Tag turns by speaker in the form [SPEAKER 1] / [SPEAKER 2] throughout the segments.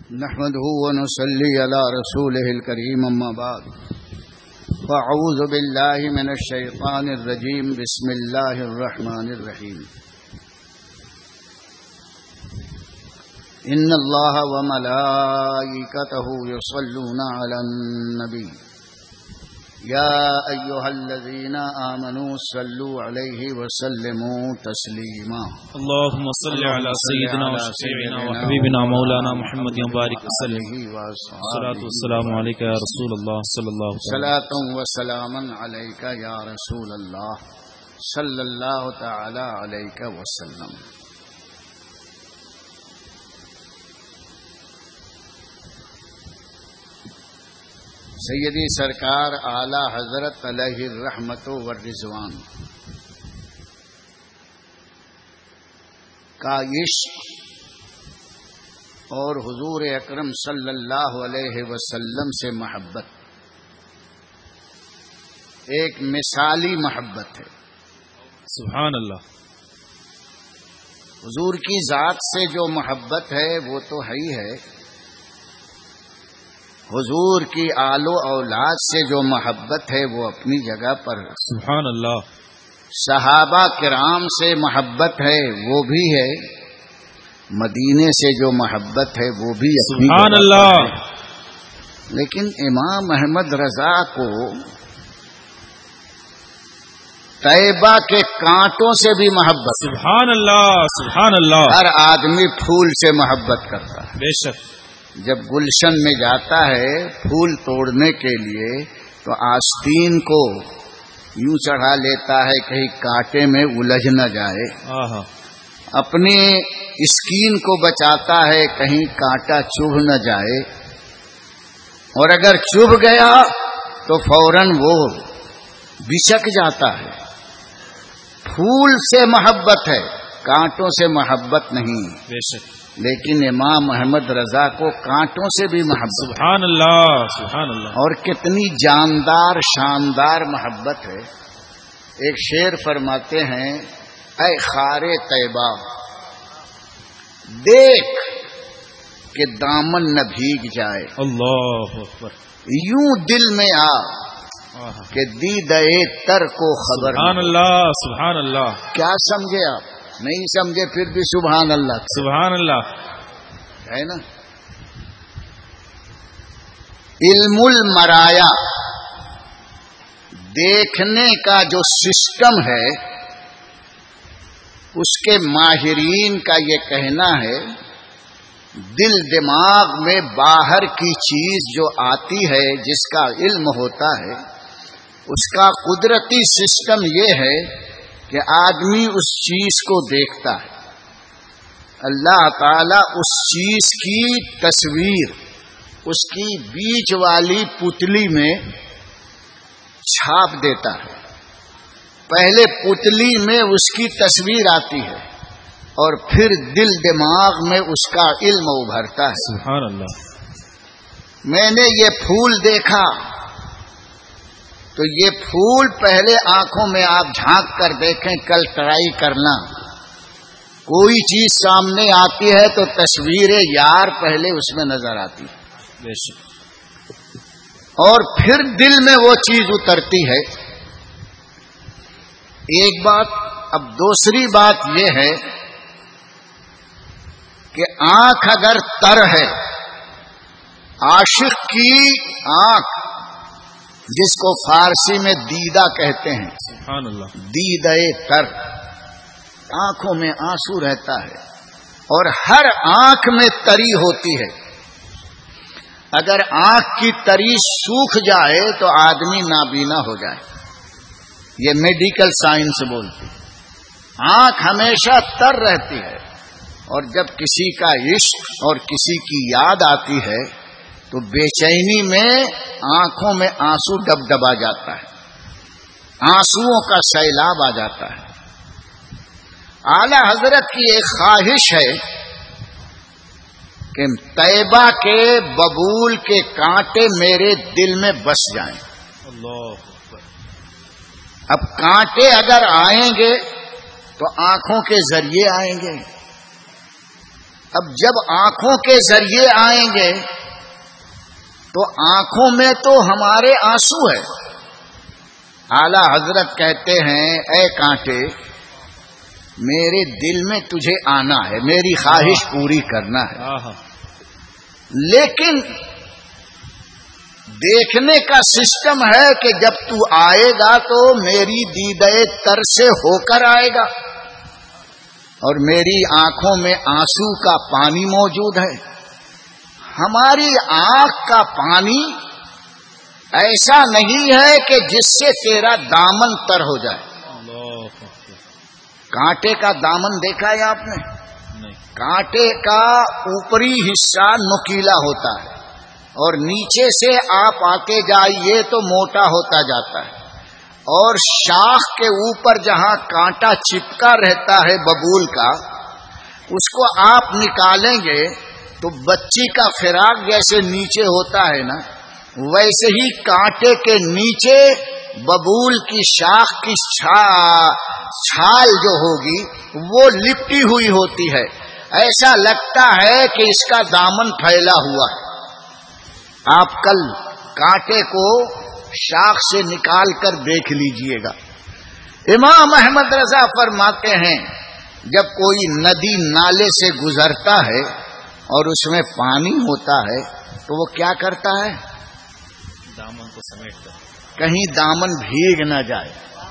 [SPEAKER 1] نحمده ونصلي على رسوله الكريم أما بعد فأعوذ بالله من الشيطان الرجيم بسم الله الرحمن الرحيم إن الله وملائكته يصلون على النبي يا أيها الذين آمنوا صلوا عليه وسلموا تسليما
[SPEAKER 2] اللهم صل على سيدنا وشفيعنا وحبيبنا مولانا محمد وبارك وسلم الصلاة والسلام عليك يا رسول الله صلى الله عليه وسلم
[SPEAKER 1] صلاة وسلاما عليك يا رسول الله صلى الله تعالى عليك وسلم. سیدی سرکار اعلی حضرت علیہ الرحمت والرضوان کا عشق اور حضور اکرم صلی اللہ علیہ وسلم سے محبت ایک مثالی محبت ہے.
[SPEAKER 2] سبحان اللہ.
[SPEAKER 1] حضور کی ذات سے جو محبت ہے وہ تو ہے ہی ہے، حضور کی آل و اولاد سے جو محبت ہے وہ اپنی جگہ پر ہے.
[SPEAKER 2] سبحان اللہ.
[SPEAKER 1] صحابہ کرام سے محبت ہے وہ بھی ہے، مدینے سے جو محبت ہے وہ بھی اپنی
[SPEAKER 2] سبحان
[SPEAKER 1] جگہ
[SPEAKER 2] اللہ
[SPEAKER 1] پر ہے. لیکن امام احمد رضا کو طیبہ کے کانٹوں سے بھی محبت.
[SPEAKER 2] سبحان اللہ. سبحان اللہ.
[SPEAKER 1] ہر آدمی پھول سے محبت کرتا ہے.
[SPEAKER 2] بے شک.
[SPEAKER 1] جب گلشن میں جاتا ہے پھول توڑنے کے لیے تو آستین کو یوں چڑھا لیتا ہے کہیں کانٹے میں الجھ نہ جائے، اپنی اسکین کو بچاتا ہے کہیں کانٹا چبھ نہ جائے، اور اگر چبھ گیا تو فوراً وہ بچک جاتا ہے. پھول سے محبت ہے، کانٹوں سے محبت نہیں.
[SPEAKER 2] بے شک.
[SPEAKER 1] لیکن امام احمد رضا کو کانٹوں سے بھی محبت.
[SPEAKER 2] سبحان اللہ. سبحان اللہ.
[SPEAKER 1] اور کتنی جاندار شاندار محبت ہے. ایک شعر فرماتے ہیں، اے خار طیبہ دیکھ کہ دامن نہ بھیگ جائے،
[SPEAKER 2] اللہ اکبر.
[SPEAKER 1] یوں دل میں آ کہ دیدے تر کو خبر.
[SPEAKER 2] سبحان اللہ. سبحان اللہ.
[SPEAKER 1] کیا سمجھے آپ؟ نہیں سمجھے پھر بھی سبحان اللہ.
[SPEAKER 2] سبحان اللہ
[SPEAKER 1] ہے نا. علم المرایا دیکھنے کا جو سسٹم ہے اس کے ماہرین کا یہ کہنا ہے دل دماغ میں باہر کی چیز جو آتی ہے جس کا علم ہوتا ہے اس کا قدرتی سسٹم یہ ہے کہ آدمی اس چیز کو دیکھتا ہے. اللہ تعالی اس چیز کی تصویر اس کی بیچ والی پتلی میں چھاپ دیتا ہے. پہلے پتلی میں اس کی تصویر آتی ہے اور پھر دل دماغ میں اس کا علم ابھرتا ہے.
[SPEAKER 2] سبحان اللہ.
[SPEAKER 1] میں نے یہ پھول دیکھا تو یہ پھول پہلے آنکھوں میں آپ جھانک کر دیکھیں، کل ٹرائی کرنا. کوئی چیز سامنے آتی ہے تو تصویر یار پہلے اس میں نظر آتی ہے،
[SPEAKER 2] بے شک.
[SPEAKER 1] اور پھر دل میں وہ چیز اترتی ہے. ایک بات. اب دوسری بات یہ ہے کہ آنکھ اگر تر ہے، عاشق کی آنکھ جس کو فارسی میں دیدہ کہتے ہیں،
[SPEAKER 2] سبحان اللہ.
[SPEAKER 1] دیدہ تر، آنکھوں میں آنسو رہتا ہے اور ہر آنکھ میں تری ہوتی ہے. اگر آنکھ کی تری سوکھ جائے تو آدمی نابینا ہو جائے. یہ میڈیکل سائنس بولتی. آنکھ ہمیشہ تر رہتی ہے اور جب کسی کا عشق اور کسی کی یاد آتی ہے تو بے چینی میں آنکھوں میں آنسو ڈب ڈبا جاتا ہے، آنسوؤں کا سیلاب آ جاتا ہے. اعلی حضرت کی ایک خواہش ہے کہ طیبہ کے ببول کے کانٹے میرے دل میں بس جائیں.
[SPEAKER 2] اللہ.
[SPEAKER 1] اب کانٹے اگر آئیں گے تو آنکھوں کے ذریعے آئیں گے، اب جب آنکھوں کے ذریعے آئیں گے تو آنکھوں میں تو ہمارے آنسو ہے. اعلی حضرت کہتے ہیں اے کانٹے میرے دل میں تجھے آنا ہے, میری خواہش پوری کرنا ہے, لیکن دیکھنے کا سسٹم ہے کہ جب تو آئے گا تو میری دیدے تر سے ہو کر آئے گا, اور میری آنکھوں میں آنسو کا پانی موجود ہے. ہماری آنکھ کا پانی ایسا نہیں ہے کہ جس سے تیرا دامن تر ہو جائے. کانٹے کا دامن دیکھا ہے آپ نے؟ کانٹے کا اوپری حصہ نوکیلا ہوتا ہے اور نیچے سے آپ آتے جائیے تو موٹا ہوتا جاتا ہے, اور شاخ کے اوپر جہاں کانٹا چپکا رہتا ہے ببول کا, اس کو آپ نکالیں گے تو بچی کا فراق جیسے نیچے ہوتا ہے نا, ویسے ہی کانٹے کے نیچے ببول کی شاخ کی چھال جو ہوگی وہ لپٹی ہوئی ہوتی ہے. ایسا لگتا ہے کہ اس کا دامن پھیلا ہوا ہے. آپ کل کانٹے کو شاخ سے نکال کر دیکھ لیجئے گا. امام احمد رضا فرماتے ہیں جب کوئی ندی نالے سے گزرتا ہے اور اس میں پانی ہوتا ہے تو وہ کیا کرتا ہے؟
[SPEAKER 2] دامن کو سمیٹتا ہے,
[SPEAKER 1] کہیں دامن بھیگ نہ جائے,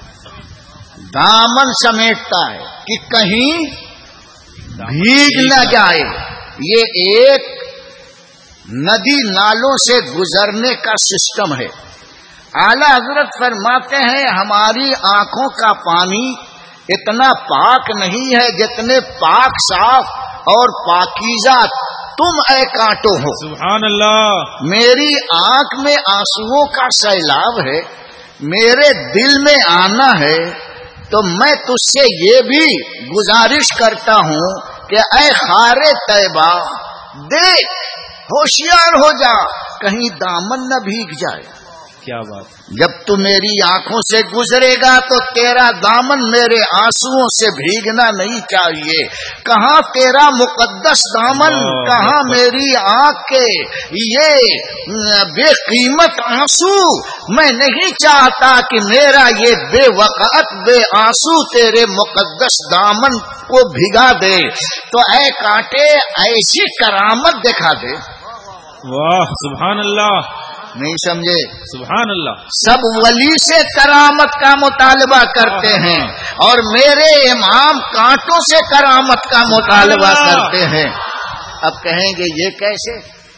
[SPEAKER 1] دامن سمیٹتا ہے کہ کہیں بھیگ نہ جائے. یہ ایک ندی نالوں سے گزرنے کا سسٹم ہے. اعلی حضرت فرماتے ہیں ہماری آنکھوں کا پانی اتنا پاک نہیں ہے جتنے پاک صاف اور پاکیزہ تم اے کانٹو ہو.
[SPEAKER 2] سبحان اللہ.
[SPEAKER 1] میری آنکھ میں آنسوؤں کا سیلاب ہے, میرے دل میں آنا ہے, تو میں تجھ سے یہ بھی گزارش کرتا ہوں کہ اے خار طیبہ دیکھ, ہوشیار ہو جا, کہیں دامن نہ بھیگ جائے.
[SPEAKER 2] کیا بات.
[SPEAKER 1] جب تو میری آنکھوں سے گزرے گا تو تیرا دامن میرے آنسوؤں سے بھیگنا نہیں چاہیے. کہاں تیرا مقدس دامن, کہاں میری آنکھ کے یہ بے قیمت آنسو. میں نہیں چاہتا کہ میرا یہ بے وقعت بے آنسو تیرے مقدس دامن کو بھگا دے. تو اے کانٹے ایسی کرامت دکھا دے.
[SPEAKER 2] واہ سبحان اللہ.
[SPEAKER 1] نہیں سمجھے؟
[SPEAKER 2] سبحان اللہ.
[SPEAKER 1] سب ولی سے کرامت کا مطالبہ کرتے ہیں اور میرے امام کانٹوں سے کرامت کا مطالبہ کرتے ہیں. اب کہیں گے یہ کیسے؟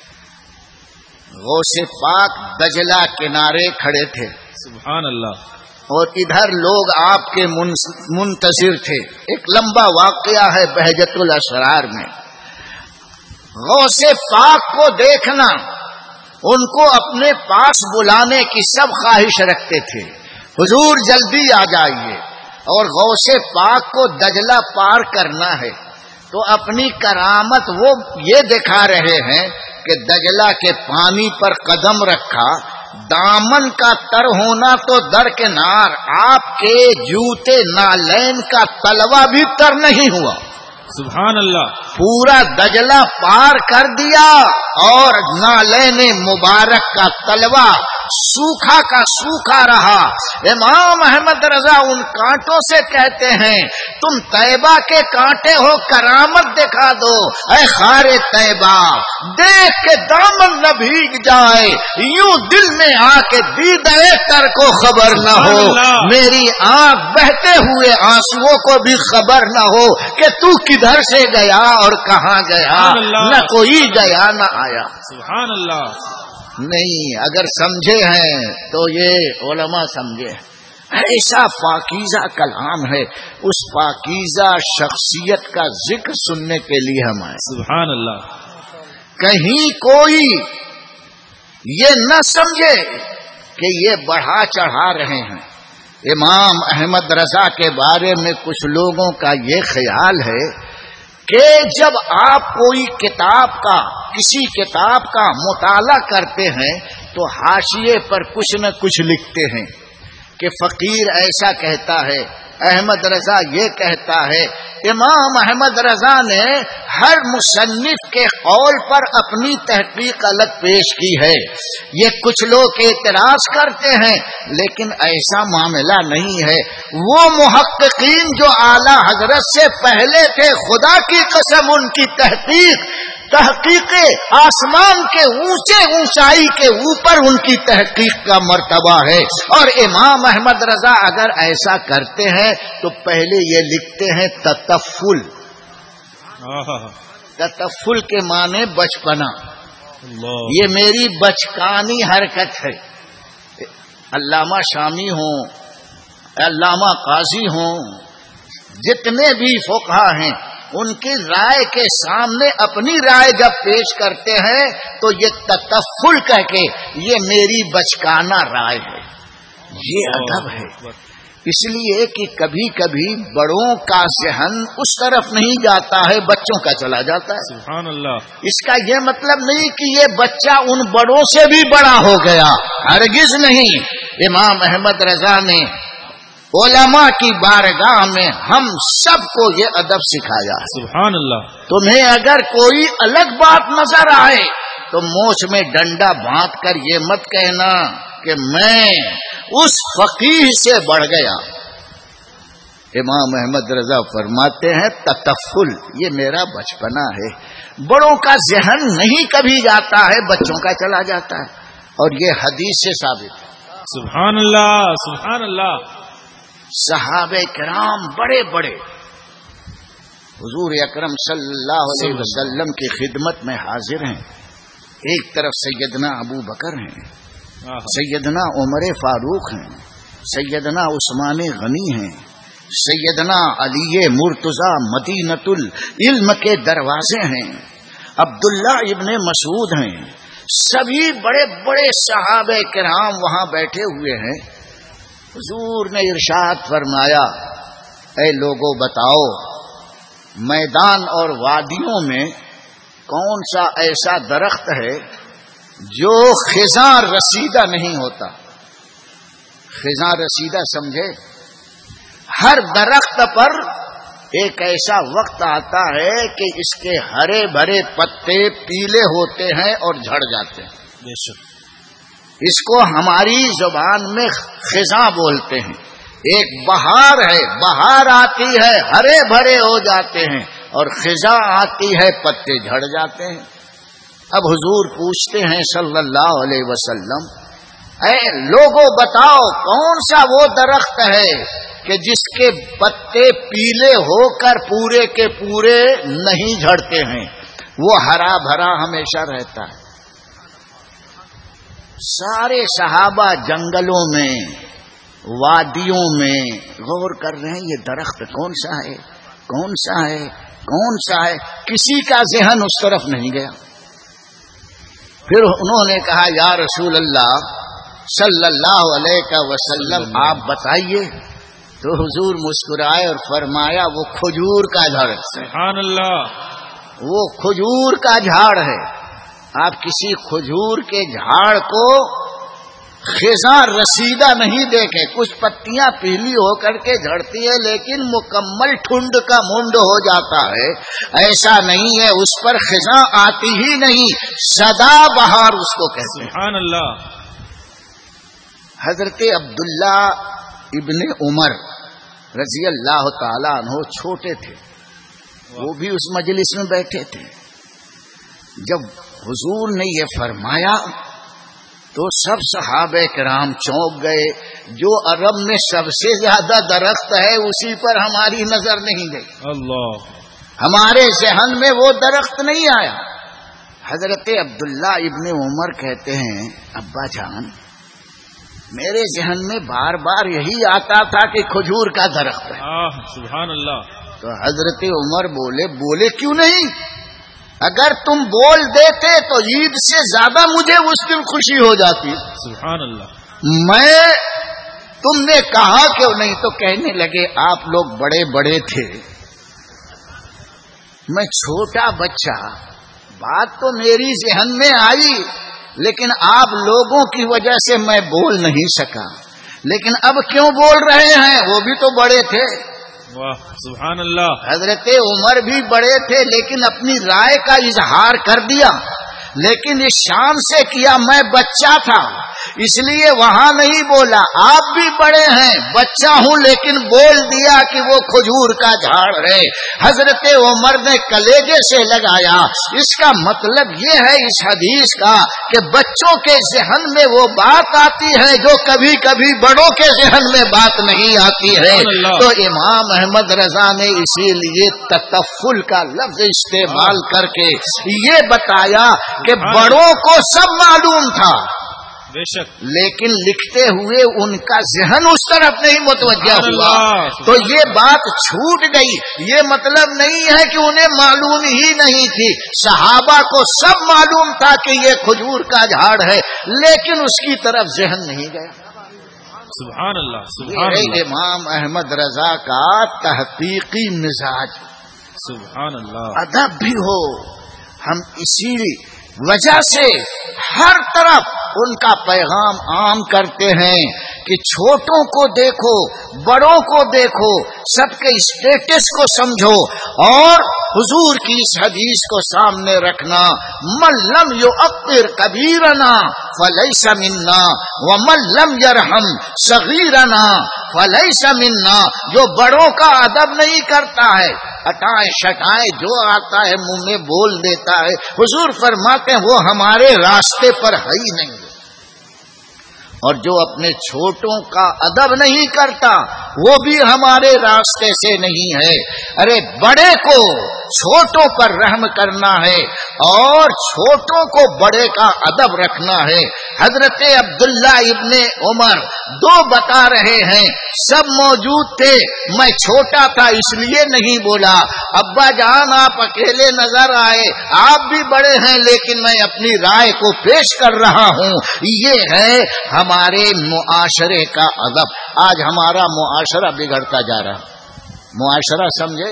[SPEAKER 1] غوث پاک دجلہ کنارے کھڑے تھے.
[SPEAKER 2] سبحان اللہ.
[SPEAKER 1] اور ادھر لوگ آپ کے منتظر تھے. ایک لمبا واقعہ ہے بہجت الاسرار میں. غوث پاک کو دیکھنا, ان کو اپنے پاس بلانے کی سب خواہش رکھتے تھے. حضور جلدی آ جائیے, اور غوث پاک کو دجلہ پار کرنا ہے. تو اپنی کرامت وہ یہ دکھا رہے ہیں کہ دجلہ کے پانی پر قدم رکھا, دامن کا تر ہونا تو درکنار, آپ کے جوتے نالین کا تلوا بھی تر نہیں ہوا.
[SPEAKER 2] سبحان اللہ.
[SPEAKER 1] پورا دجلہ پار کر دیا اور نالین مبارک کا تلوا سوکھا کا سوکھا رہا. امام احمد رضا ان کانٹوں سے کہتے ہیں تم طیبہ کے کانٹے ہو, کرامت دکھا دو. اے خار طیبہ دیکھ کے دامن نہ بھیگ جائے, یوں دل میں آ کے دیدے تر کو خبر نہ ہو, میری آنکھ بہتے ہوئے آنسوؤں کو بھی خبر نہ ہو کہ تو کدھر سے گیا اور کہاں گیا, نہ کوئی گیا نہ آیا.
[SPEAKER 2] سبحان اللہ.
[SPEAKER 1] نہیں, اگر سمجھے ہیں تو یہ علماء سمجھے. ایسا پاکیزہ کلام ہے, اس پاکیزہ شخصیت کا ذکر سننے کے لیے ہم آئے.
[SPEAKER 2] سبحان اللہ.
[SPEAKER 1] کہیں کوئی یہ نہ سمجھے کہ یہ بڑھا چڑھا رہے ہیں. امام احمد رضا کے بارے میں کچھ لوگوں کا یہ خیال ہے کہ جب آپ کوئی کتاب کا, کسی کتاب کا مطالعہ کرتے ہیں تو حاشیے پر کچھ نہ کچھ لکھتے ہیں کہ فقیر ایسا کہتا ہے, احمد رضا یہ کہتا ہے، امام احمد رضا نے ہر مصنف کے قول پر اپنی تحقیق الگ پیش کی ہے۔ یہ کچھ لوگ اعتراض کرتے ہیں، لیکن ایسا معاملہ نہیں ہے۔ وہ محققین جو اعلی حضرت سے پہلے تھے، خدا کی قسم ان کی تحقیق آسمان کے اونچائی کے اوپر ان کی تحقیق کا مرتبہ ہے۔ اور امام احمد رضا اگر ایسا کرتے ہیں تو پہلے یہ لکھتے ہیں تطفل۔ تطفل کے معنی بچپنا، یہ میری بچکانی حرکت ہے۔ علامہ شامی ہوں، علامہ قاضی ہوں، جتنے بھی فقہا ہیں، ان کی رائے کے سامنے اپنی رائے جب پیش کرتے ہیں تو یہ تطفل کہہ کے یہ میری بچکانہ رائے ہے، یہ ادب ہے۔ اس لیے کہ کبھی کبھی بڑوں کا ذہن اس طرف نہیں جاتا ہے، بچوں کا چلا جاتا ہے۔
[SPEAKER 2] سبحان اللہ۔
[SPEAKER 1] اس کا یہ مطلب نہیں کہ یہ بچہ ان بڑوں سے بھی بڑا ہو گیا، ہرگز نہیں۔ امام احمد رضا نے علماء کی بارگاہ میں ہم سب کو یہ ادب سکھایا ہے۔
[SPEAKER 2] سبحان اللہ۔
[SPEAKER 1] تمہیں اگر کوئی الگ بات نظر آئے تو مونچھ میں ڈنڈا باندھ کر یہ مت کہنا کہ میں اس فقیہ سے بڑھ گیا۔ امام احمد رضا فرماتے ہیں تطفل یہ میرا بچپنا ہے، بڑوں کا ذہن نہیں کبھی جاتا ہے، بچوں کا چلا جاتا ہے، اور یہ حدیث سے ثابت ہے۔
[SPEAKER 2] سبحان اللہ، سبحان اللہ۔
[SPEAKER 1] صحابہ کرام بڑے بڑے حضور اکرم صلی اللہ علیہ وسلم کی خدمت میں حاضر ہیں۔ ایک طرف سیدنا ابو بکر ہیں، سیدنا عمر فاروق ہیں، سیدنا عثمان غنی ہیں، سیدنا علی مرتضی مدینۃ العلم کے دروازے ہیں، عبداللہ ابن مسعود ہیں، سبھی بڑے بڑے صحابہ کرام وہاں بیٹھے ہوئے ہیں۔ حضور نے ارشاد فرمایا، اے لوگوں بتاؤ میدان اور وادیوں میں کون سا ایسا درخت ہے جو خزاں رسیدہ نہیں ہوتا؟ خزاں رسیدہ سمجھے؟ ہر درخت پر ایک ایسا وقت آتا ہے کہ اس کے ہرے بھرے پتے پیلے ہوتے ہیں اور جھڑ جاتے ہیں۔
[SPEAKER 2] بے شک۔
[SPEAKER 1] اس کو ہماری زبان میں خزاں بولتے ہیں۔ ایک بہار ہے، بہار آتی ہے ہرے بھرے ہو جاتے ہیں، اور خزاں آتی ہے پتے جھڑ جاتے ہیں۔ اب حضور پوچھتے ہیں صلی اللہ علیہ وسلم، اے لوگوں بتاؤ کون سا وہ درخت ہے کہ جس کے پتے پیلے ہو کر پورے کے پورے نہیں جھڑتے ہیں، وہ ہرا بھرا ہمیشہ رہتا ہے؟ سارے صحابہ جنگلوں میں، وادیوں میں غور کر رہے ہیں، یہ درخت کون سا ہے، کون سا ہے، کون سا ہے؟ کسی کا ذہن اس طرف نہیں گیا۔ پھر انہوں نے کہا یا رسول اللہ صلی اللہ علیہ وسلم آپ بتائیے۔ تو حضور مسکرائے اور فرمایا وہ کھجور کا جھاڑ ہے۔
[SPEAKER 2] سبحان اللہ۔
[SPEAKER 1] وہ کھجور کا جھاڑ ہے۔ آپ کسی کھجور کے جھاڑ کو خزاں رسیدہ نہیں دیکھے، کچھ پتیاں پیلی ہو کر کے جھڑتی ہے لیکن مکمل ٹھنڈ کا منڈ ہو جاتا ہے، ایسا نہیں ہے، اس پر خزاں آتی ہی نہیں، سدا بہار اس کو کہتے ہیں۔
[SPEAKER 2] سبحان اللہ۔
[SPEAKER 1] حضرت عبداللہ ابن عمر رضی اللہ تعالیٰ عنہ چھوٹے تھے، وہ بھی اس مجلس میں بیٹھے تھے۔ جب حضور نے یہ فرمایا تو سب صحابہ کرام چونک گئے، جو عرب میں سب سے زیادہ درخت ہے اسی پر ہماری نظر نہیں گئی،
[SPEAKER 2] اللہ،
[SPEAKER 1] ہمارے ذہن میں وہ درخت نہیں آیا۔ حضرت عبداللہ ابن عمر کہتے ہیں ابا جان میرے ذہن میں بار بار یہی آتا تھا کہ کھجور کا درخت ہے۔
[SPEAKER 2] سبحان اللہ۔
[SPEAKER 1] تو حضرت عمر بولے کیوں نہیں؟ اگر تم بول دیتے تو عید سے زیادہ مجھے اس دن خوشی ہو جاتی۔
[SPEAKER 2] سبحان اللہ۔
[SPEAKER 1] میں تم نے کہا کیوں نہیں؟ تو کہنے لگے آپ لوگ بڑے بڑے تھے، میں چھوٹا بچہ، بات تو میری ذہن میں آئی لیکن آپ لوگوں کی وجہ سے میں بول نہیں سکا، لیکن اب کیوں بول رہے ہیں؟ وہ بھی تو بڑے تھے.
[SPEAKER 2] واہ سبحان اللہ.
[SPEAKER 1] حضرت عمر بھی بڑے تھے لیکن اپنی رائے کا اظہار کر دیا، لیکن اس شان سے کیا میں بچہ تھا اس لیے وہاں نہیں بولا. آپ بھی بڑے ہیں، بچہ ہوں لیکن بول دیا کہ وہ کھجور کا جھاڑ ہے. حضرت عمر نے کلیجے سے لگایا. اس کا مطلب یہ ہے اس حدیث کا کہ بچوں کے ذہن میں وہ بات آتی ہے جو کبھی کبھی بڑوں کے ذہن میں بات نہیں آتی ہے. تو امام احمد رضا نے اسی لیے تطفل کا لفظ استعمال کر کے یہ بتایا کہ بڑوں کو سب معلوم تھا،
[SPEAKER 2] بے شک،
[SPEAKER 1] لیکن لکھتے ہوئے ان کا ذہن اس طرف نہیں متوجہ ہوا تو یہ بات چھوٹ گئی. یہ مطلب نہیں ہے کہ انہیں معلوم ہی نہیں تھی، صحابہ کو سب معلوم تھا کہ یہ کھجور کا جھاڑ ہے، لیکن اس کی طرف ذہن نہیں گیا.
[SPEAKER 2] سبحان اللہ سبحان اللہ.
[SPEAKER 1] امام احمد رضا کا تحقیقی مزاج،
[SPEAKER 2] سبحان اللہ.
[SPEAKER 1] ادب بھی ہو. ہم اسی وجہ سے ہر طرف ان کا پیغام عام کرتے ہیں کہ چھوٹوں کو دیکھو، بڑوں کو دیکھو، سب کے اسٹیٹس کو سمجھو اور حضور کی اس حدیث کو سامنے رکھنا. من لم یؤقر کبیرنا فلیس منا ومن لم یرحم صغیرنا فلیس منا. جو بڑوں کا ادب نہیں کرتا ہے، ہٹائیں شٹائیں جو آتا ہے منہ میں بول دیتا ہے، حضور فرماتے ہیں وہ ہمارے راستے پر ہے ہی نہیں. اور جو اپنے چھوٹوں کا ادب نہیں کرتا وہ بھی ہمارے راستے سے نہیں ہے. ارے بڑے کو چھوٹوں پر رحم کرنا ہے اور چھوٹوں کو بڑے کا ادب رکھنا ہے. حضرت عبداللہ ابن عمر دو بتا رہے ہیں، سب موجود تھے، میں چھوٹا تھا اس لیے نہیں بولا. ابا جان آپ اکیلے نظر آئے، آپ بھی بڑے ہیں لیکن میں اپنی رائے کو پیش کر رہا ہوں. یہ ہے ہمارے معاشرے کا ادب. آج ہمارا معاشرہ بگڑتا جا رہا. معاشرہ سمجھے،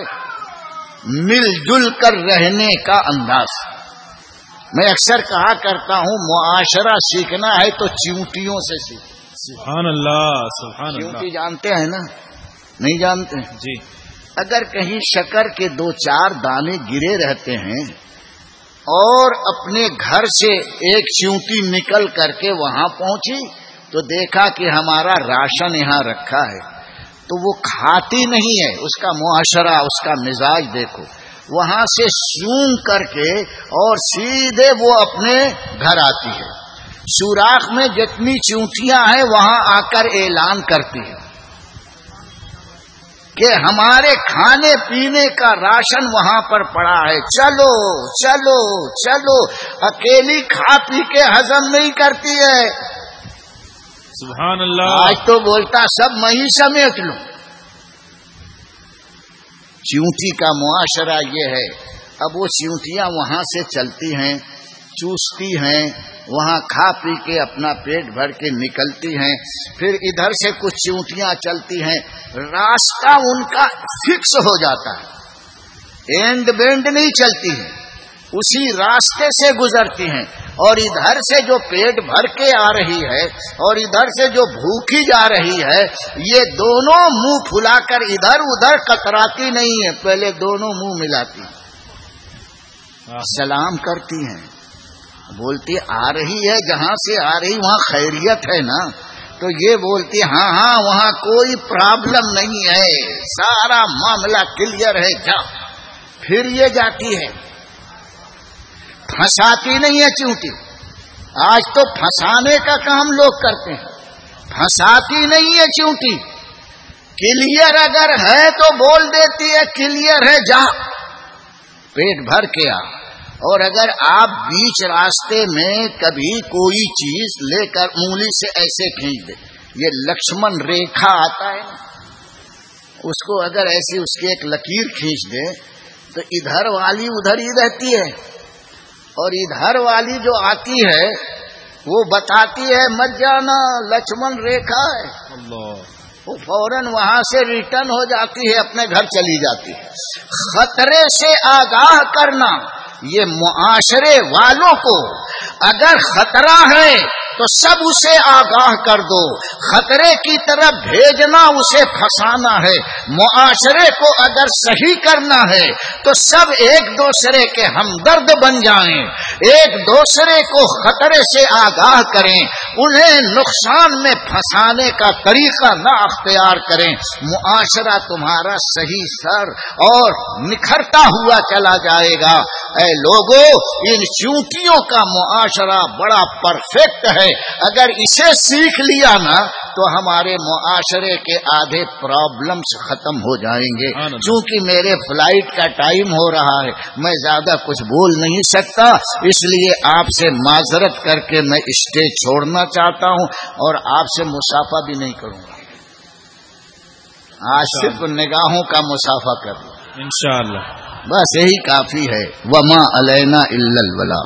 [SPEAKER 1] مل جل کر رہنے کا انداز. میں اکثر کہا کرتا ہوں معاشرہ سیکھنا ہے تو چیونٹیوں سے سیکھ.
[SPEAKER 2] سبحان اللہ سبحان اللہ.
[SPEAKER 1] چیونٹی جانتے ہیں نا؟ نہیں جانتے
[SPEAKER 2] جی.
[SPEAKER 1] اگر کہیں شکر کے 2-4 دانے گرے رہتے ہیں اور اپنے گھر سے ایک چیونٹی نکل کر کے وہاں پہنچی تو دیکھا کہ ہمارا راشن یہاں رکھا ہے تو وہ کھاتی نہیں ہے. اس کا معاشرہ، اس کا مزاج دیکھو. وہاں سے سونگ کر کے اور سیدھے وہ اپنے گھر آتی ہے. سوراخ میں جتنی چیونٹیاں ہیں وہاں آ کر اعلان کرتی ہے کہ ہمارے کھانے پینے کا راشن وہاں پر پڑا ہے، چلو چلو چلو. اکیلی کھا پی کے ہضم نہیں کرتی ہے.
[SPEAKER 2] سبحان اللہ.
[SPEAKER 1] آج تو بولتا سب میں ہی سمیٹ لوں. چیونٹی کا معاشرہ یہ ہے. اب وہ چیونٹیاں وہاں سے چلتی ہیں، چوستی ہیں، وہاں کھا پی کے اپنا پیٹ بھر کے نکلتی ہیں. پھر ادھر سے کچھ چیونٹیاں چلتی ہیں، راستہ ان کا فکس ہو جاتا ہے، اینڈ بینڈ نہیں چلتی ہیں، اسی راستے سے گزرتی ہیں. اور ادھر سے جو پیٹ بھر کے آ رہی ہے اور ادھر سے جو بھوکی جا رہی ہے، یہ دونوں منہ پھلا کر ادھر ادھر کتراتی نہیں ہے، پہلے دونوں منہ ملاتی ہیں، سلام کرتی ہیں، بولتی آ رہی ہے، جہاں سے آ رہی وہاں خیریت ہے نا، تو یہ بولتی ہاں ہاں وہاں کوئی پرابلم نہیں ہے، سارا معاملہ کلیئر ہے، جا. پھر یہ جاتی ہے، پھنساتی نہیں ہے چیونٹی. آج تو پھنسانے کا کام لوگ کرتے ہیں، پھنساتی نہیں ہے چیونٹی. کلیئر اگر ہے تو بول دیتی ہے کلیئر ہے، جا پیٹ بھر کے آ. اور اگر آپ بیچ راستے میں کبھی کوئی چیز لے کر انگلی سے ایسے کھینچ دے، یہ لکشمن ریکھا آتا ہے نا، اس کو اگر ایسی اس کی ایک لکیر کھینچ دے تو ادھر والی ادھر ہی رہتی ہے اور ادھر والی جو آتی ہے وہ بتاتی ہے مت جانا، لکشمن ریکھا ہے. وہ فوراً وہاں سے ریٹرن ہو جاتی ہے، اپنے گھر چلی جاتی ہے. خطرے سے آگاہ کرنا، یہ معاشرے والوں کو اگر خطرہ ہے تو سب اسے آگاہ کر دو. خطرے کی طرف بھیجنا اسے پھنسانا ہے. معاشرے کو اگر صحیح کرنا ہے تو سب ایک دوسرے کے ہمدرد بن جائیں, ایک دوسرے کو خطرے سے آگاہ کریں, انہیں نقصان میں پھنسانے کا طریقہ نہ اختیار کریں. معاشرہ تمہارا صحیح سر اور نکھرتا ہوا چلا جائے گا. اے لوگو, ان چونٹیوں کا معاشرہ بڑا پرفیکٹ ہے. اگر اسے سیکھ لیا نا تو ہمارے معاشرے کے آدھے پرابلمز ختم ہو جائیں گے. چونکہ میرے فلائٹ کا ٹائم ہو رہا ہے, میں زیادہ کچھ بول نہیں سکتا, اس لیے آپ سے معذرت کر کے میں اسٹیج چھوڑنا چاہتا ہوں اور آپ سے مصافحہ بھی نہیں کروں گا. آج صرف نگاہوں کا مصافحہ کر لو
[SPEAKER 2] انشاءاللہ,
[SPEAKER 1] بس یہی کافی ہے. وما علینا الا البلاغ.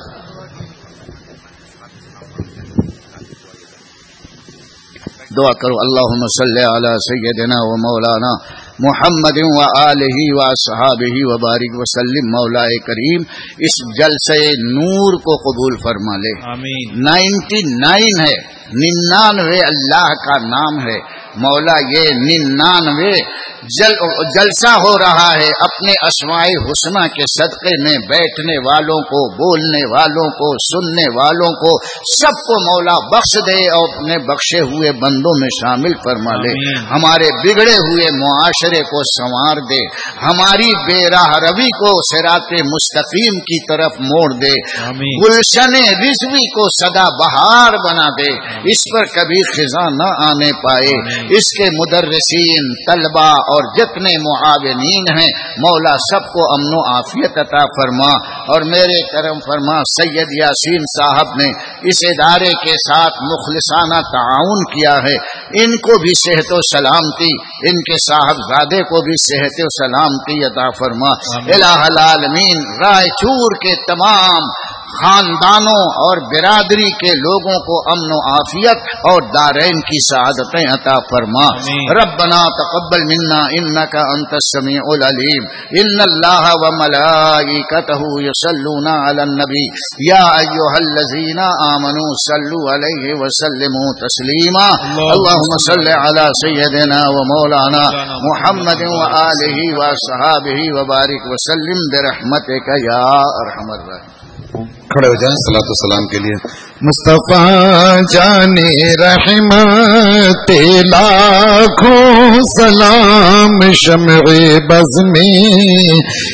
[SPEAKER 1] دعا کرو. اللہم صلی علی سیدنا و مولانا محمد و آلہ و اصحابہ و بارک وسلم. مولا کریم اس جلسے نور کو قبول فرما لے.
[SPEAKER 2] آمین.
[SPEAKER 1] 99 ہے, 99 اللہ کا نام ہے. مولا یہ 99 جلسہ ہو رہا ہے, اپنے اسماء حسنہ کے صدقے میں بیٹھنے والوں کو, بولنے والوں کو, سننے والوں کو, سب کو مولا بخش دے اور اپنے بخشے ہوئے بندوں میں شامل فرما لے. ہمارے بگڑے ہوئے معاشرے کو سنوار دے, ہماری بے راہ روی کو صراط مستقیم کی طرف موڑ دے. گلشن رضوی کو سدا بہار بنا دے, اس پر کبھی خزاں نہ آنے پائے. اس کے مدرسین, طلبہ اور جتنے معاونین ہیں مولا سب کو امن و عافیت عطا فرما. اور میرے کرم فرما, سید یاسین صاحب نے اس ادارے کے ساتھ مخلصانہ تعاون کیا ہے, ان کو بھی صحت و سلامتی, ان کے صاحبزادے کو بھی صحت و سلامتی عطا فرما. الہ العالمین رائے چور کے تمام خاندانوں اور برادری کے لوگوں کو امن و عافیت اور دارین کی سعادتیں عطا فرما. ربنا تقبل منا انك انت السميع العليم. ان الله وملائكته يصلون على النبي يا ايها الذين امنوا صلوا عليه وسلموا تسليما. اللهم صل على سيدنا ومولانا محمد وآله وصحابه وبارك وسلم برحمتك يا ارحم الراحمين.
[SPEAKER 3] کھڑے ہو جائیں صلاۃ و سلام کے لیے. مصطفیٰ جان رحمت لاکھوں سلام, شمع بزمی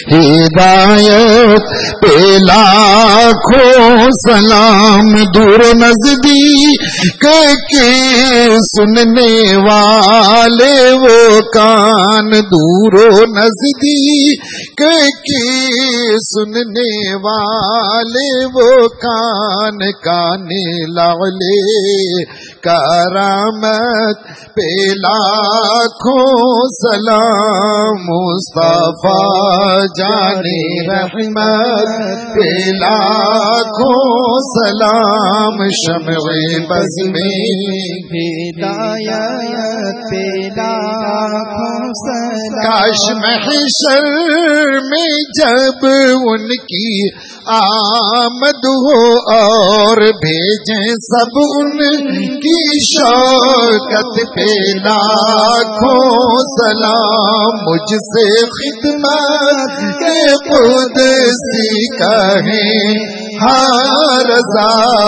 [SPEAKER 3] ہدایت پہ لاکھوں سلام. دور نزدیک کے سننے والے وہ کان, دور نزدیک کے سننے والے وہ کان, کانے لعلے کرامت پہ لاکھوں سلام. مصطفیٰ جان رحمت پہ لاکھوں سلام, شمع بزمی ہدایت پہ لاکھوں سلام. کاش محشر میں جب ان کی آمد ہو اور بھیجیں سب ان کی شوکت پہ لاکھوں سلام. مجھ سے خدمت کے قدسی کہیں ہر رضا.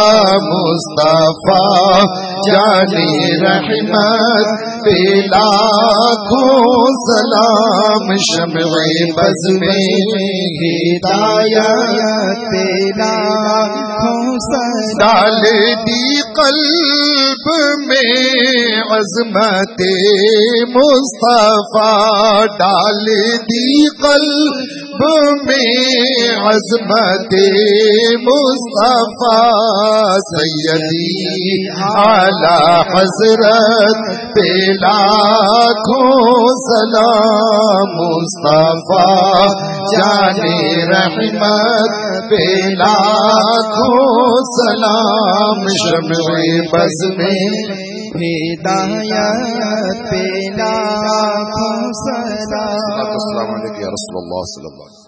[SPEAKER 3] مصطفیٰ جانی رحمت پہ لاکھوں سلام, شمع بزمی ہدایت پہ لاکھوں سلام. ڈال دی قلب میں عظمت مصطفیٰ, ڈال دی قلب میں عظمت مصطفیٰ. سیدی اعلی حضرت پہ لاکھوں سلام. مصطفیٰ جان رحمت پہ لاکھوں سلام, شمع بزمی ہدایت پہ لاکھوں سلام. السلام علیکم یا رسول اللہ صلی اللہ علیہ وسلم.